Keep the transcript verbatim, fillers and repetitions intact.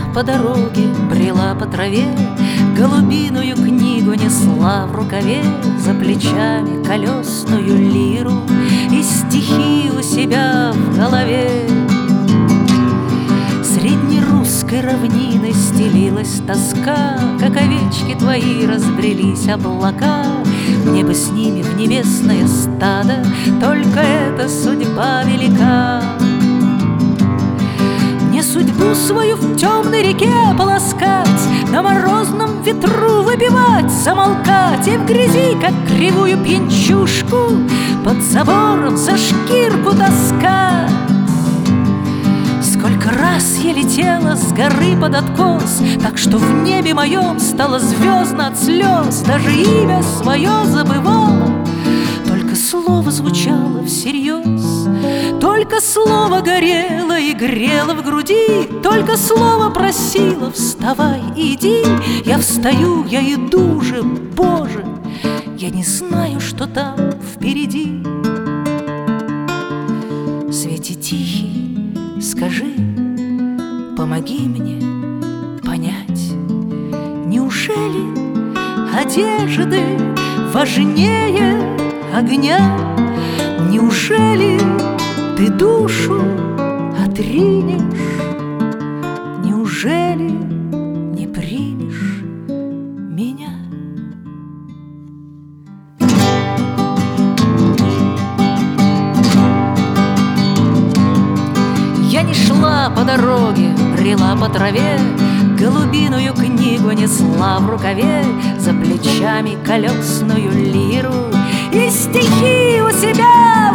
по дороге, брела по траве, голубиную книгу несла в рукаве, за плечами колесную лиру и стихи у себя в голове. Среднерусской равниной стелилась тоска, как овечки твои разбрелись облака. Мне бы с ними в небесное стадо, только эта судьба велика. Мне судьбу свою в темной реке полоскать, на морозном ветру выпивать, замолкать и в грязи, как кривую пьянчушку, под забором за шкирку таскать. Сколько раз я летела с горы под откос, так что в небе моем стало звездно от слез. Даже имя свое забывала, только слово звучало всерьез. Только слово горело и грело в груди, только слово просило: вставай, иди. Я встаю, я иду же, Боже, я не знаю, что там впереди. В свете тихий, скажи, помоги мне понять, неужели одежды важнее огня? Неужели ты душу отринешь? Неужели не примешь меня? Я не шла по дороге, брела по траве, голубиную книгу несла в рукаве, за плечами колесную лиру и стихи у себя